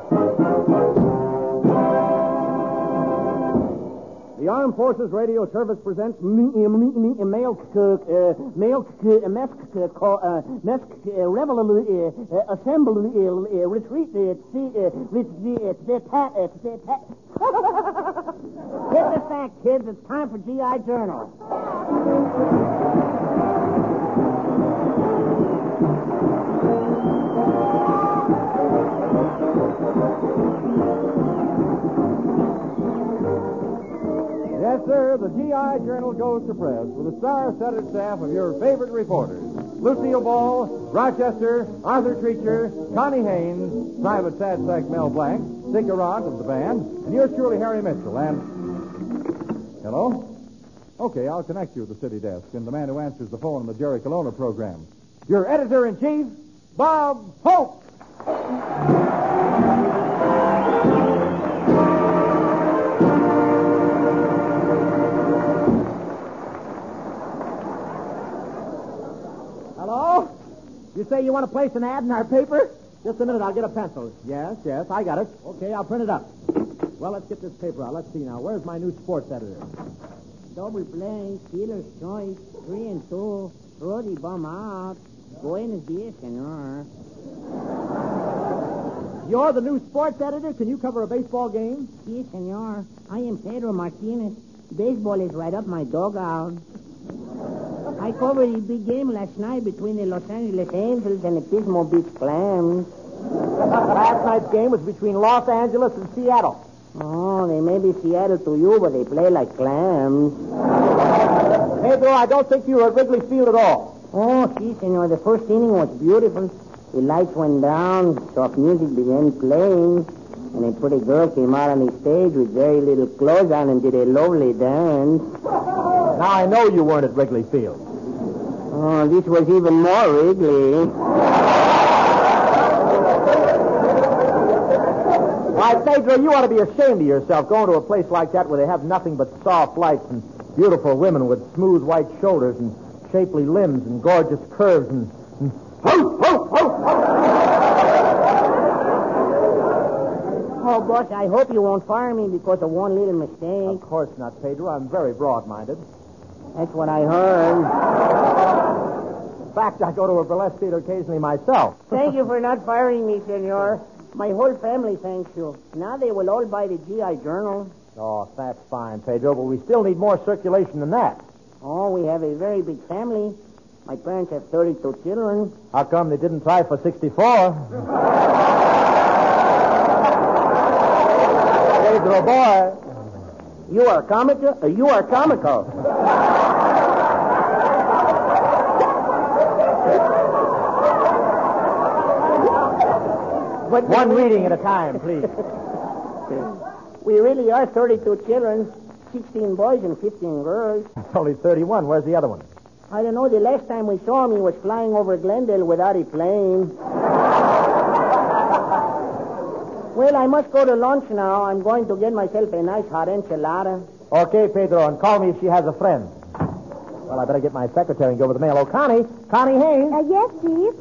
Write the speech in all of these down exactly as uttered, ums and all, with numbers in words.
The Armed Forces Radio Service presents Mail Mail Revel Assembly Retreat. Get the fact, kids. It's time for G I Journal. Yes, sir, the G I Journal goes to press with a star-studded staff of your favorite reporters. Lucille Ball, Rochester, Arthur Treacher, Connie Haynes, Private Sad Sack Mel Blanc, Dick Arant of the band, and yours truly, Harry Mitchell, and... Hello? Okay, I'll connect you to the city desk and the man who answers the phone in the Jerry Colonna program. Your editor-in-chief, Bob Hope! Hello? You say you want to place an ad in our paper? Just a minute, I'll get a pencil. Yes, yes, I got it. Okay, I'll print it up. Well, let's get this paper out. Let's see now. Where's my new sports editor? Double play, Steelers choice, three and two, Brody bum out. Buenos dias, senor. You're the new sports editor? Can you cover a baseball game? Si, senor. I am Pedro Martinez. Baseball is right up my dugout. I covered a big game last night between the Los Angeles Angels and the Pismo Beach Clams. Last night's game was between Los Angeles and Seattle. Oh, they may be Seattle to you, but they play like clams. Pedro, I don't think you were at Wrigley Field at all. Oh, si, senor. The first inning was beautiful. The lights went down, soft music began playing, and a pretty girl came out on the stage with very little clothes on and did a lovely dance. Now, I know you weren't at Wrigley Field. Oh, this was even more Wrigley. Why, Pedro, you ought to be ashamed of yourself going to a place like that where they have nothing but soft lights and beautiful women with smooth white shoulders and shapely limbs and gorgeous curves and... and... Oh, oh, oh, oh! Oh, boss, I hope you won't fire me because of one little mistake. Of course not, Pedro. I'm very broad-minded. That's what I heard. In fact, I go to a burlesque theater occasionally myself. Thank you for not firing me, senor. My whole family thanks you. Now they will all buy the G I Journal. Oh, that's fine, Pedro, but we still need more circulation than that. Oh, we have a very big family. My parents have thirty-two children. How come they didn't try for sixty-four? Pedro, boy. You are comical? Uh, you are comical. But One we... reading at a time, please. We really are thirty-two children, sixteen boys and fifteen girls. It's only thirty-one. Where's the other one? I don't know. The last time we saw him, he was flying over Glendale without a plane. Well, I must go to lunch now. I'm going to get myself a nice hot enchilada. Okay, Pedro, and call me if she has a friend. Well, I better get my secretary and go over the mail. Oh, Connie. Connie Haynes. Uh, yes, Chief.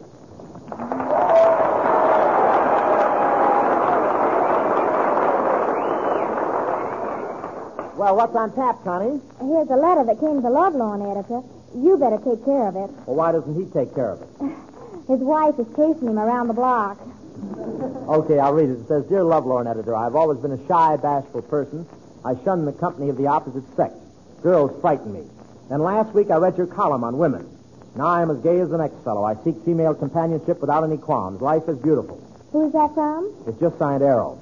Well, what's on tap, Connie? Here's a letter that came to the Lovelorn editor. You better take care of it. Well, why doesn't he take care of it? His wife is chasing him around the block. Okay, I'll read it. It says, Dear Lovelorn editor, I've always been a shy, bashful person. I shun the company of the opposite sex. Girls frighten me. Then last week I read your column on women. Now I am as gay as the next fellow. I seek female companionship without any qualms. Life is beautiful. Who's that from? It's just signed Arrow.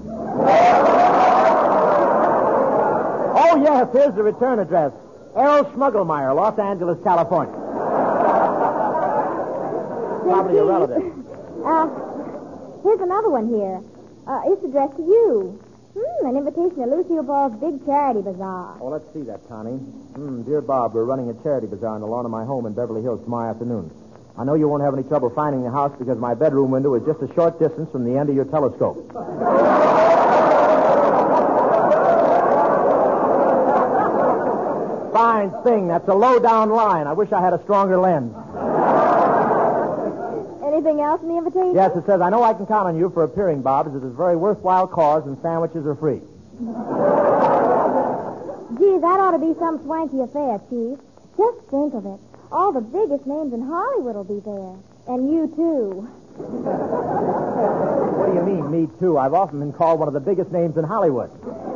Oh, yes, here's the return address. Errol Schmuggelmeyer, Los Angeles, California. Probably a relative. Uh, here's another one here. Uh, it's addressed to you. Hmm, an invitation to Lucille Ball's big charity bazaar. Oh, let's see that, Connie. Hmm, dear Bob, we're running a charity bazaar on the lawn of my home in Beverly Hills tomorrow afternoon. I know you won't have any trouble finding the house because my bedroom window is just a short distance from the end of your telescope. Fine thing. That's a low-down line. I wish I had a stronger lens. And if Anything else in the invitation? Yes, it says, I know I can count on you for appearing, Bob, as it is a very worthwhile cause and sandwiches are free. Gee, that ought to be some swanky affair, Chief. Just think of it. All the biggest names in Hollywood will be there. And you, too. What do you mean, me too? I've often been called one of the biggest names in Hollywood.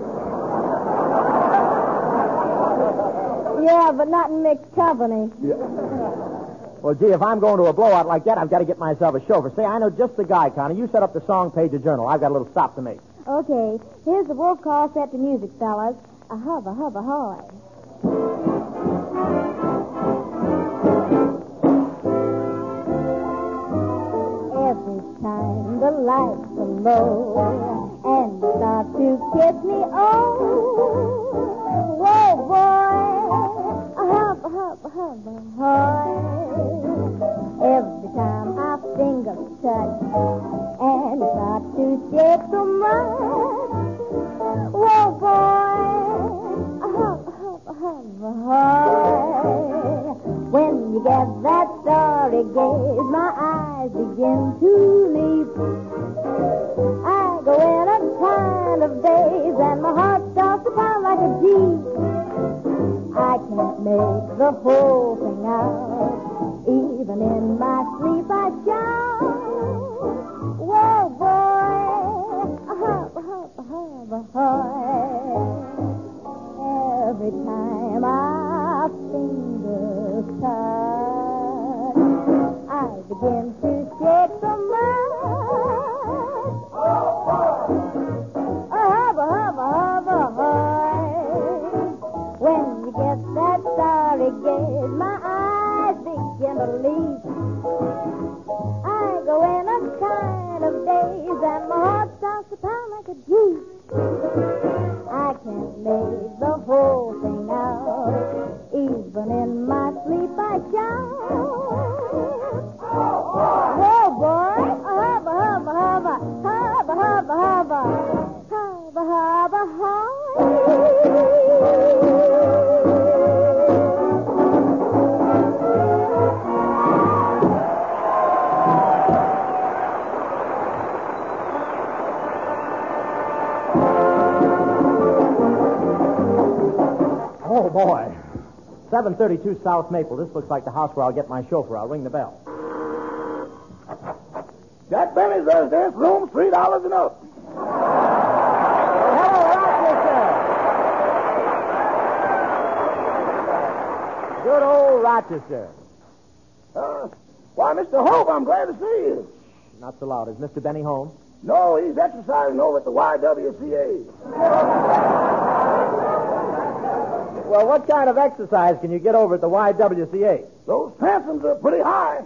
Yeah, but not in mixed company. Yeah. Well, gee, if I'm going to a blowout like that, I've got to get myself a chauffeur. Say, I know just the guy, Connie. You set up the song page of Journal. I've got a little stop to make. Okay. Here's the wolf call set to music, fellas. A hub, a hub, a hoy. Every time the lights are low and you start to kiss me, oh, whoa, boy, a hub, a hub, a hub, a hoy. Every time our fingers touch and you start to shake so much, whoa, boy, a hub, a hub, a hub, a hoy. When you get that starry gaze, my eyes begin to leap. I go in a kind of daze, and my heart starts to pound like a jeep. I can't make the whole thing out. Even in my sleep I shout, whoa, boy, a hub, a hub, a hub, a hoy. Every time our fingers touch, I begin to shake so much. A hub, a hub, a hub, a hoy. When you get that starry gaze, my eyes begin to leap. I go in a kind of daze, and my heart starts to pound like a jeep. I can't make the whole thing out. Even in my sleep I shout, whoa, boy, hubba, hubba, hubba, hubba, hubba, hubba, hubba, hubba, hubba. Oh, boy. seven thirty-two South Maple. This looks like the house where I'll get my chauffeur. I'll ring the bell. Jack Benny's residence, room three dollars and up. Hello, Rochester. Good old Rochester. Uh, why, Mister Hope, I'm glad to see you. Not so loud. Is Mister Benny home? No, he's exercising over at the Y W C A. Well, what kind of exercise can you get over at the Y W C A? Those transoms are pretty high.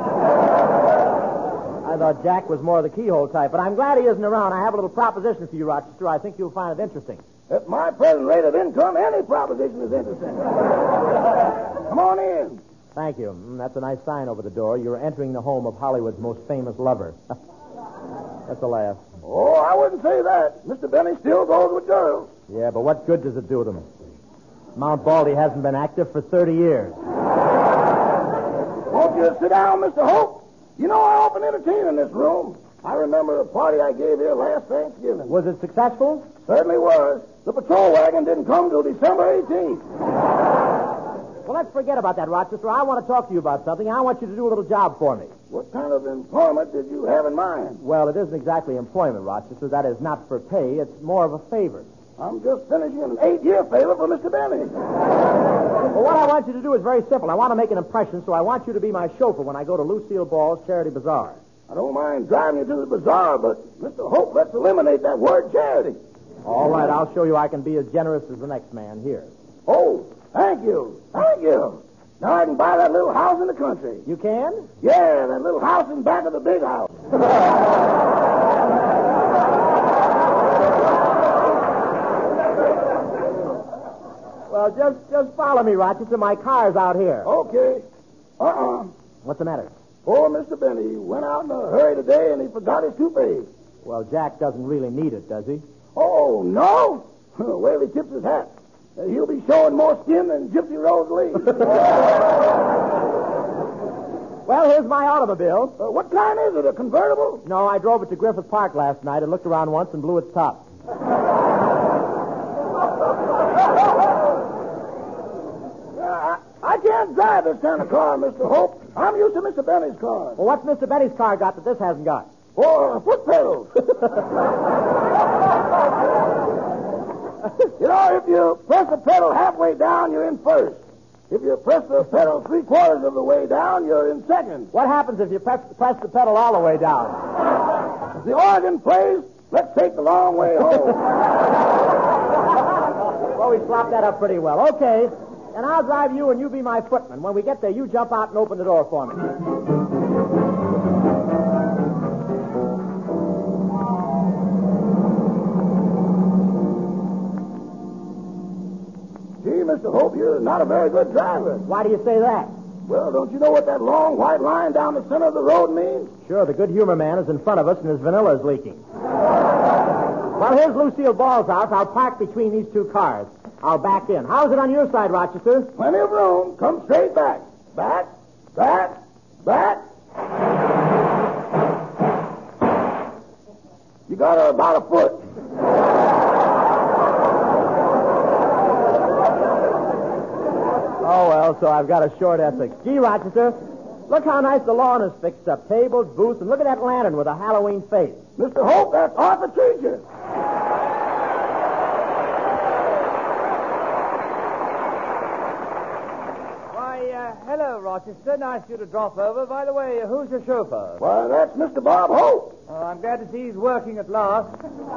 I thought Jack was more of the keyhole type, but I'm glad he isn't around. I have a little proposition for you, Rochester. I think you'll find it interesting. At my present rate of income, any proposition is interesting. Come on in. Thank you. Mm, that's a nice sign over the door. You're entering the home of Hollywood's most famous lover. That's a laugh. Oh, I wouldn't say that. Mister Benny still goes with girls. Yeah, but what good does it do them? Mount Baldy hasn't been active for thirty years. Won't you sit down, Mister Hope? You know, I often entertain in this room. I remember a party I gave here last Thanksgiving. Was it successful? Certainly was. The patrol wagon didn't come till December eighteenth. Well, let's forget about that, Rochester. I want to talk to you about something. I want you to do a little job for me. What kind of employment did you have in mind? Well, it isn't exactly employment, Rochester. That is not for pay. It's more of a favor. I'm just finishing an eight-year favor for Mister Benny. Well, what I want you to do is very simple. I want to make an impression, so I want you to be my chauffeur when I go to Lucille Ball's Charity Bazaar. I don't mind driving you to the bazaar, but Mister Hope, let's eliminate that word charity. All right, I'll show you I can be as generous as the next man here. Oh, thank you. Thank you. Now I can buy that little house in the country. You can? Yeah, that little house in back of the big house. Well, just just follow me, Rochester. My car's out here. Okay. Uh-uh. What's the matter? Poor Mister Benny went out in a hurry today and he forgot his toupee. Well, Jack doesn't really need it, does he? Oh, no? Well, he tips his hat. Uh, he'll be showing more skin than Gypsy Rose Lee. Well, here's my automobile. Uh, what kind is it, a convertible? No, I drove it to Griffith Park last night and looked around once and blew its top. I, I can't drive this kind of car, Mister Hope. I'm used to Mister Benny's car. Well, what's Mister Betty's car got that this hasn't got? Or foot pedals. You know, if you press the pedal halfway down, you're in first. If you press the pedal three quarters of the way down, you're in second. What happens if you press, press the pedal all the way down? If the organ plays, let's take the long way home. Well, we swapped that up pretty well. Okay, and I'll drive you and you be my footman. When we get there, you jump out and open the door for me. Gee, Mister Hope, you're not a very good driver. Why do you say that? Well, don't you know what that long white line down the center of the road means? Sure, the good humor man is in front of us and his vanilla is leaking. Well, here's Lucille Ball's house. I'll park between these two cars. I'll back in. How's it on your side, Rochester? Plenty of room. Come straight back. Back, back, back. You got her about a foot. Oh, well, so I've got a short ethic. Gee, Rochester, look how nice the lawn is fixed up. Tables, booths, and look at that lantern with a Halloween face. Mister Hope, that's Arthur Treacher. Why, uh, hello, Rochester. Nice of you to drop over. By the way, who's your chauffeur? Why, that's Mister Bob Hope. Oh, I'm glad to see he's working at last.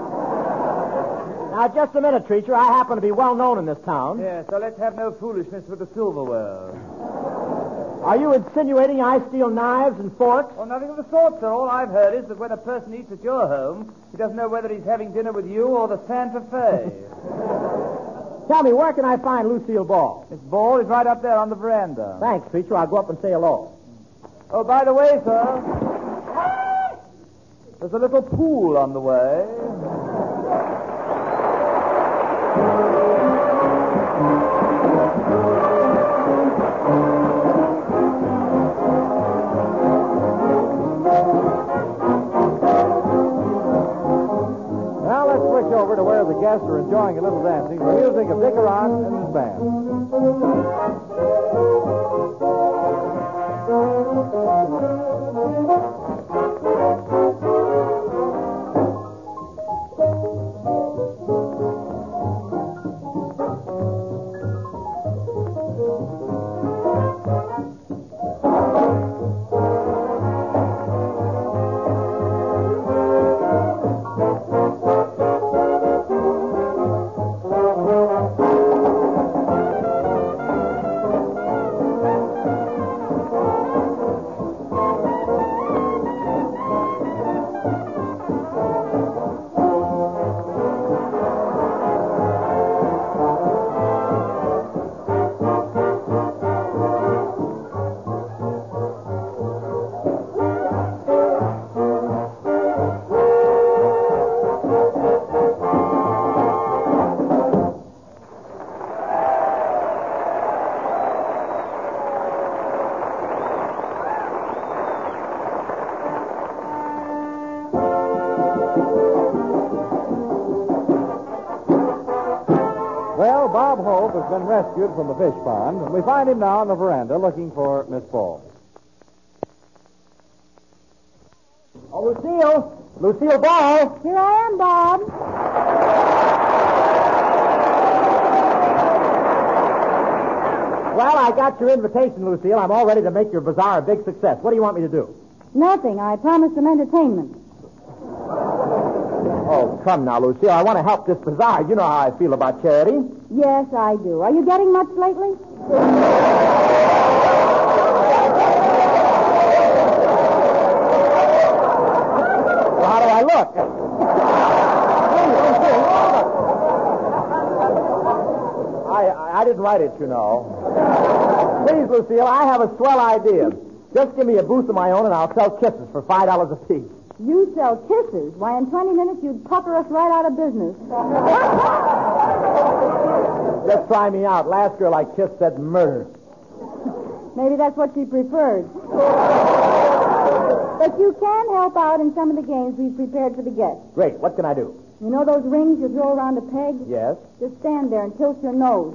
Now, just a minute, Treacher. I happen to be well known in this town. Yeah, so let's have no foolishness with the silverware. Are you insinuating I steal knives and forks? Well, nothing of the sort, sir. All I've heard is that when a person eats at your home, he doesn't know whether he's having dinner with you or the Santa Fe. Tell me, where can I find Lucille Ball? Miss Ball is right up there on the veranda. Thanks, Treacher. I'll go up and say hello. Oh, by the way, sir, there's a little pool on the way. Now let's switch over to where the guests are enjoying a little dancing. The music of Dick Aron and his band. Well, Bob Hope has been rescued from the fish pond, and we find him now on the veranda looking for Miss Ball. Oh, Lucille! Lucille Ball! Here I am, Bob. Well, I got your invitation, Lucille. I'm all ready to make your bazaar a big success. What do you want me to do? Nothing. I promised some entertainment. Oh, come now, Lucille. I want to help this bazaar. You know how I feel about charity. Yes, I do. Are you getting much lately? Well, how do I look? I, I didn't write it, you know. Please, Lucille, I have a swell idea. Just give me a booth of my own and I'll sell kisses for five dollars a piece. You sell kisses? Why, in twenty minutes you'd pucker us right out of business. Just try me out. Last girl I kissed said murder. Maybe that's what she prefers. But you can help out in some of the games we've prepared for the guests. Great. What can I do? You know those rings you throw around a peg? Yes. Just stand there and tilt your nose.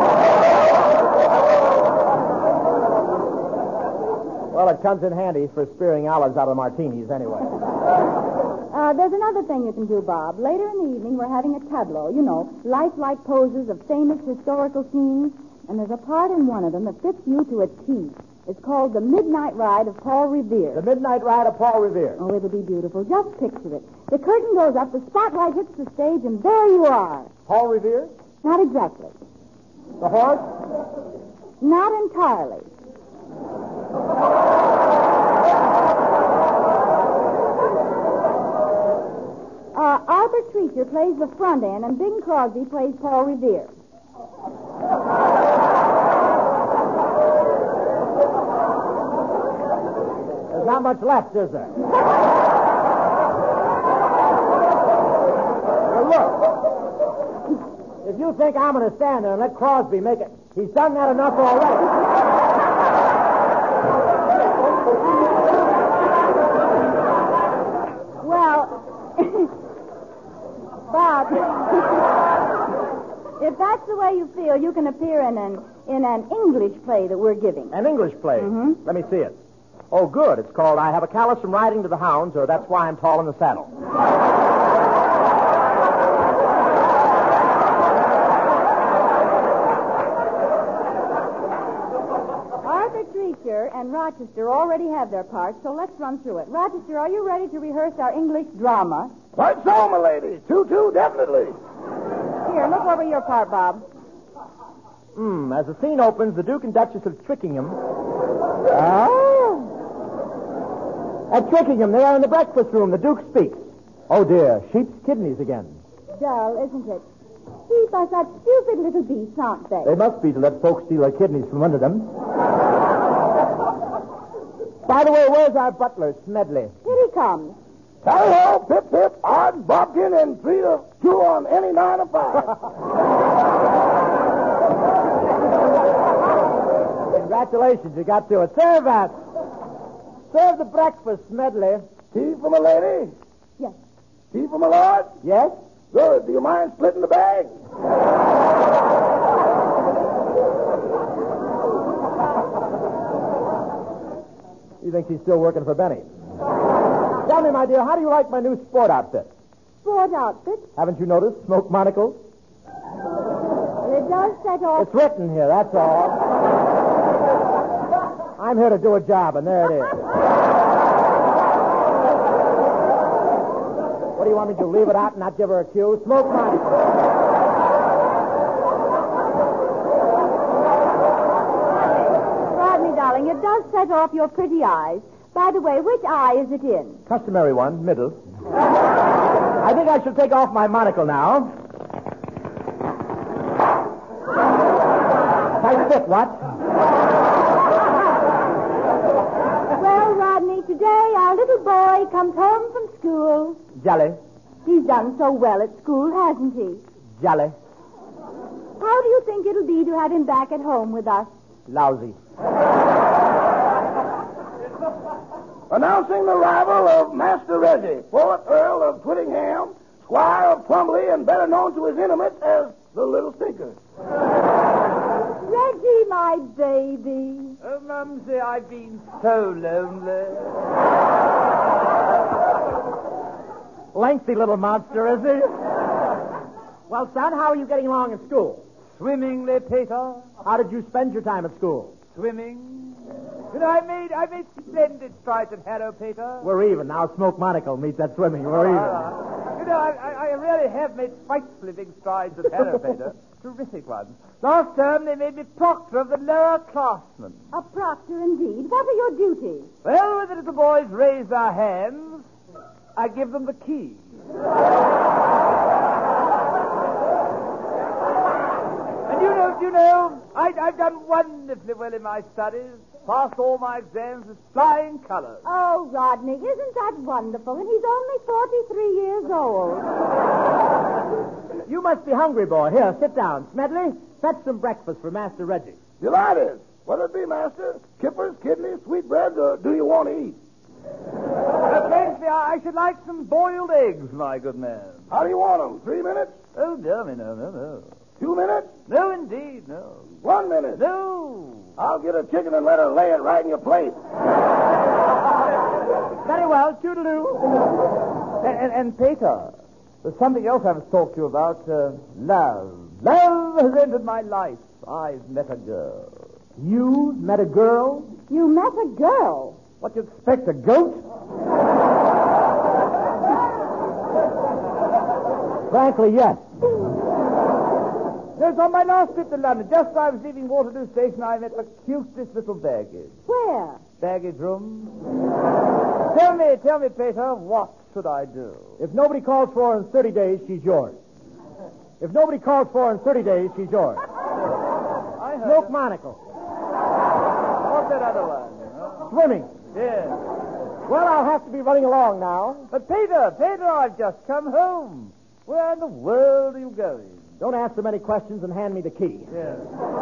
Well, it comes in handy for spearing olives out of martinis anyway. Uh, there's another thing you can do, Bob. Later in the evening, we're having a tableau. You know, lifelike poses of famous historical scenes. And there's a part in one of them that fits you to a T. It's called The Midnight Ride of Paul Revere. The Midnight Ride of Paul Revere. Oh, it'll be beautiful. Just picture it. The curtain goes up, the spotlight hits the stage, and there you are. Paul Revere? Not exactly. The horse? Not entirely. Uh, Arthur Treacher plays the front end, and Bing Crosby plays Paul Revere. There's not much left, is there? Now, look. If you think I'm going to stand there and let Crosby make it, he's done that enough already. Well, Bob, if that's the way you feel, you can appear in an in an English play that we're giving. An English play? Mm-hmm. Let me see it. Oh, good. It's called I Have a Callus from Riding to the Hounds, or That's Why I'm Tall in the Saddle. Arthur Treacher and Rochester already have their parts, so let's run through it. Rochester, are you ready to rehearse our English drama? Quite so, my lady. Two-two, definitely. Here, look over your part, Bob. Hmm. As the scene opens, the Duke and Duchess of Twickenham. Oh. At Twickenham, they are in the breakfast room. The Duke speaks. Oh, dear. Sheep's kidneys again. Dull, isn't it? Sheep are such stupid little beasts, aren't they? They must be to let folks steal their kidneys from under them. By the way, where's our butler, Smedley? Here he comes. Tally-ho, pip-pip, odds, Bobkin, and three to two on any nine of five. Congratulations, you got to it. Serve us. Serve the breakfast, Smedley. Tea for my lady? Yes. Tea for my lord? Yes? Good. Do you mind splitting the bag? You think she's still working for Benny? Tell me, my dear, how do you like my new sport outfit? Sport outfit? Haven't you noticed? Smoke monocles? Well, it does set off... It's written here, that's all. I'm here to do a job, and there it is. What do you want me to do, leave it out and not give her a cue? Smoke monocles. Rodney, darling, it does set off your pretty eyes. By the way, which eye is it in? Customary one, middle. I think I should take off my monocle now. Tight fit, what? Well, Rodney, today our little boy comes home from school. Jolly. He's done so well at school, hasn't he? Jolly. How do you think it'll be to have him back at home with us? Lousy. Announcing the arrival of Master Reggie, fourth Earl of Twittingham, Squire of Crumbly, and better known to his intimates as the Little Stinker. Reggie, my baby. Oh, Mumsy, I've been so lonely. Lengthy little monster, is he? Well, son, how are you getting along in school? Swimmingly, Peter. How did you spend your time at school? Swimming. You know, I made I made splendid strides at Harrow, Peter. We're even. Now Smoke Monocle meets that swimming. We're even. Uh, you know, I, I, I really have made frightfully big strides at Harrow, Peter. Terrific ones. Last term, they made me proctor of the lower classmen. A proctor, indeed. What are your duties? Well, when the little boys raise their hands, I give them the key. And you know, you know, I, I've done wonderfully well in my studies. Passed all my exams with flying colors. Oh, Rodney, isn't that wonderful? And he's only forty-three years old. You must be hungry, boy. Here, sit down. Smedley, fetch some breakfast for Master Reggie. Delighted. What'll it be, Master? Kippers, kidneys, sweetbreads, or do you want to eat? Uh, Plainly, I I should like some boiled eggs, my good man. How do you want them? Three minutes? Oh, no, no, no, no. Two minutes? No, indeed, no. One minute? No. I'll get a chicken and let her lay it right in your plate. Very well, toodaloo. And, and, and Peter, there's something else I must talk to you about. Uh, love. Love has entered my life. I've met a girl. You met a girl? You met a girl. What, you expect, a goat? Frankly, yes. Yes, on my last trip to London, just as I was leaving Waterloo Station, I met the cutest little baggage. Where? Baggage room. Tell me, tell me, Peter, what should I do? If nobody calls for her in thirty days, she's yours. If nobody calls for her in thirty days, she's yours. I heard Smoke it. monocle. What's that other one? Huh? Swimming. Yes. Well, I'll have to be running along now. But Peter, Peter, I've just come home. Where in the world are you going? Don't ask so many questions and hand me the key. Yes.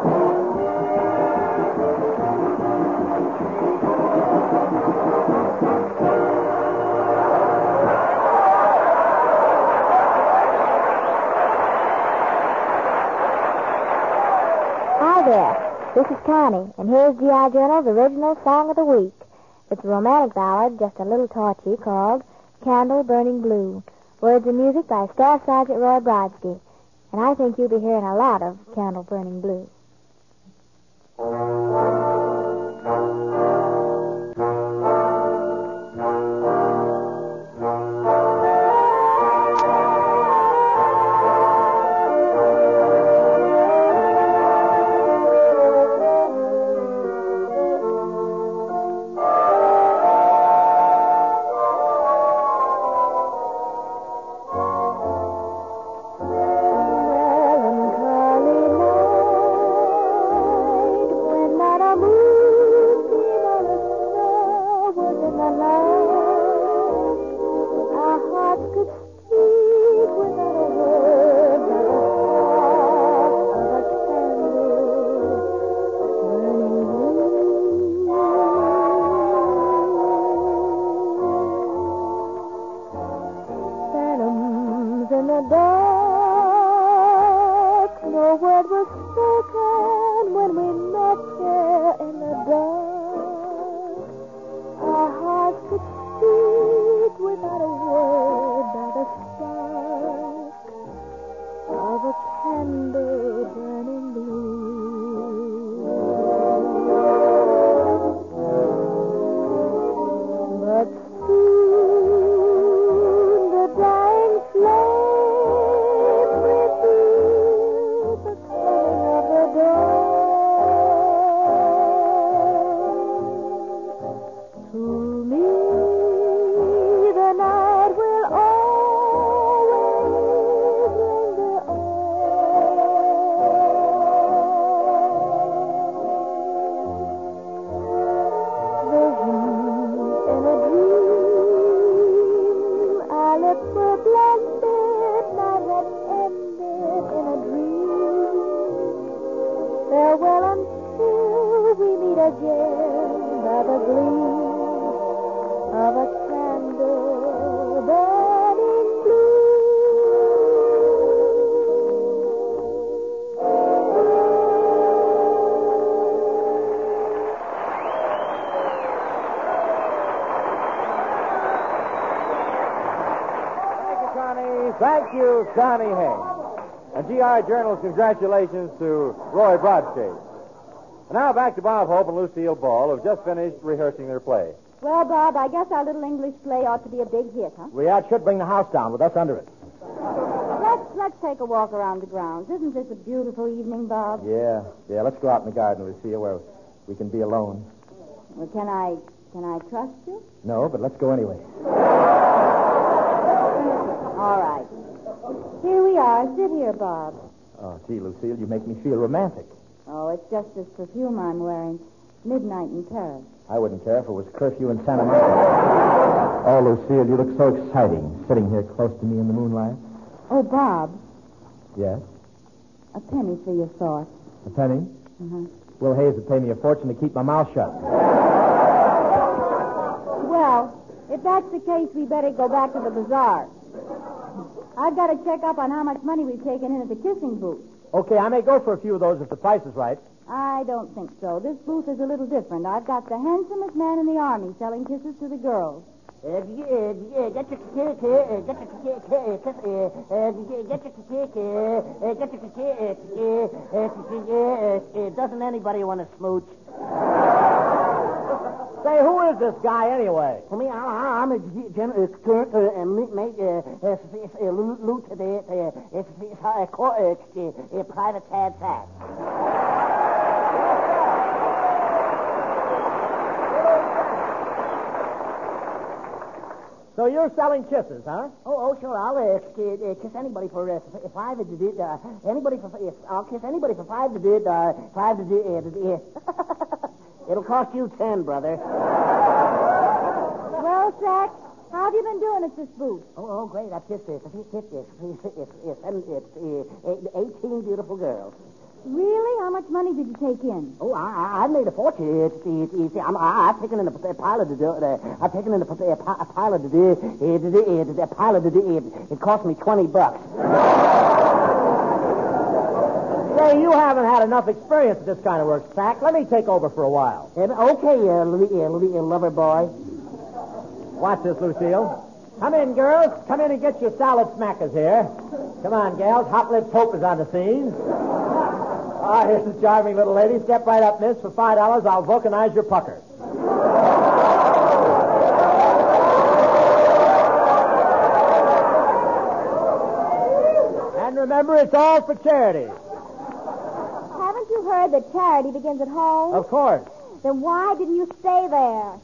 Hi there. This is Connie, and here's G I. Journal's original song of the week. It's a romantic ballad, just a little torchy, called Candle Burning Blue. Words and music by Staff Sergeant Roy Brodsky. And I think you'll be hearing a lot of Candle Burning Blue. Thank you, Connie Haynes. And G I. Journal's congratulations to Roy Brodsky. And now back to Bob Hope and Lucille Ball, who've just finished rehearsing their play. Well, Bob, I guess our little English play ought to be a big hit, huh? We yeah, should bring the house down with us under it. Let's let's take a walk around the grounds. Isn't this a beautiful evening, Bob? Yeah, yeah. Let's go out in the garden, Lucille, where we can be alone. Well, can I can I trust you? No, but let's go anyway. All right. Here we are. Sit here, Bob. Oh, gee, Lucille, you make me feel romantic. Oh, it's just this perfume I'm wearing. Midnight in Paris. I wouldn't care if it was curfew in Santa Monica. Oh, Lucille, you look so exciting, sitting here close to me in the moonlight. Oh, Bob. Yes? A penny for your thoughts. A penny? Uh-huh. Will Hayes would pay me a fortune to keep my mouth shut. Well, if that's the case, we better go back to the bazaar. I've got to check up on how much money we've taken in at the kissing booth. Okay, I may go for a few of those if the price is right. I don't think so. This booth is a little different. I've got the handsomest man in the army selling kisses to the girls. Uh, uh, get your kick, uh, get your kick, uh, kiss, uh, uh, get your kick, uh, get your kick, uh, uh, doesn't anybody want to smooch? Say, who is this guy anyway? For me, I, I'm a general current and mate, lieutenant, a private tad fat. So you're selling kisses, huh? Oh, oh, sure. I'll uh, uh, kiss anybody for uh, five to do it. Uh, anybody for uh, I'll kiss anybody for five to do it. Uh, five to do it. Uh, It'll cost you ten, brother. Well, Sack, how have you been doing at this booth? Oh, oh, great. I've kissed this. I've kissed this. It's, it's, it's, it's, it's eighteen beautiful girls. Really? How much money did you take in? Oh, I, I made a fortune. It's, it's, it's, I'm, I, I've taken in a, a pilot to do it. Uh, I've taken in a, a, a pilot to do it. Uh, a pilot to do it. It cost me twenty bucks. Say, you haven't had enough experience at this kind of work, Sack. Let me take over for a while. Uh, okay, uh, Louis, uh, Louis, uh, lover boy. Watch this, Lucille. Come in, girls. Come in and get your salad smackers here. Come on, gals. Hot Lips Hope is on the scene. Ah, here's the charming little lady. Step right up, miss. For five dollars, I'll vulcanize your pucker. And remember, it's all for charity. Haven't you heard that charity begins at home? Of course. Then why didn't you stay there?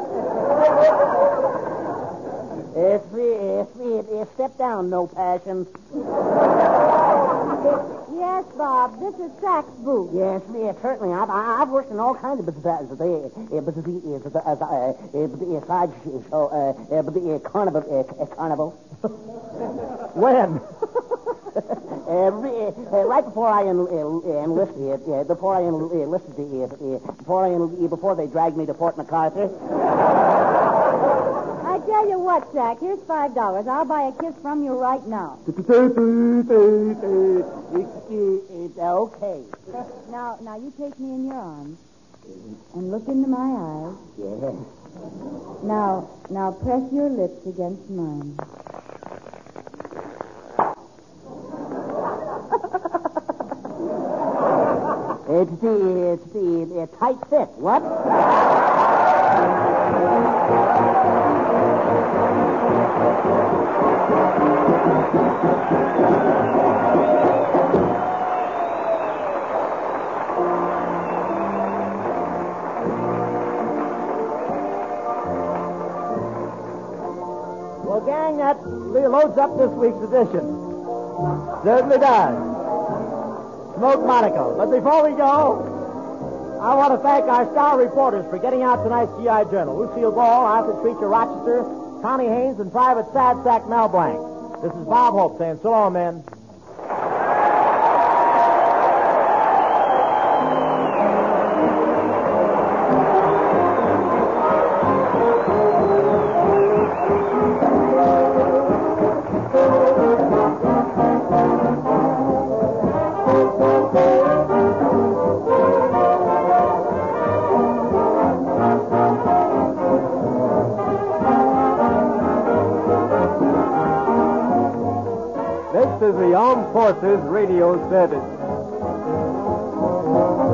It's, it's, it's, it's step down, no passion. Yes, Bob. This is Sack's booth. Yes, yes, certainly. I've, I've worked in all kinds of businesses. Besides show, uh, uh, carnival, uh, carnival. When? Uh, re- uh, right before I en- uh, enlisted, uh, before I en- enlisted, uh, uh, before I en- before they dragged me to Fort MacArthur. I tell you what, Sack. Here's five dollars. I'll buy a kiss from you right now. Okay. Now, now you take me in your arms and look into my eyes. Yeah. Now, now press your lips against mine. It's the, it's the, uh, tight fit. What? Well, gang, that loads up this week's edition. Certainly does. Smoke Monaco. But before we go, I want to thank our star reporters for getting out tonight's G I Journal. Lucille Ball, Arthur Treacher Rochester, Connie Haynes, and Private Sad Sack Mel Blanc. This is Bob Hope saying so long, men. This is the Armed Forces Radio Service.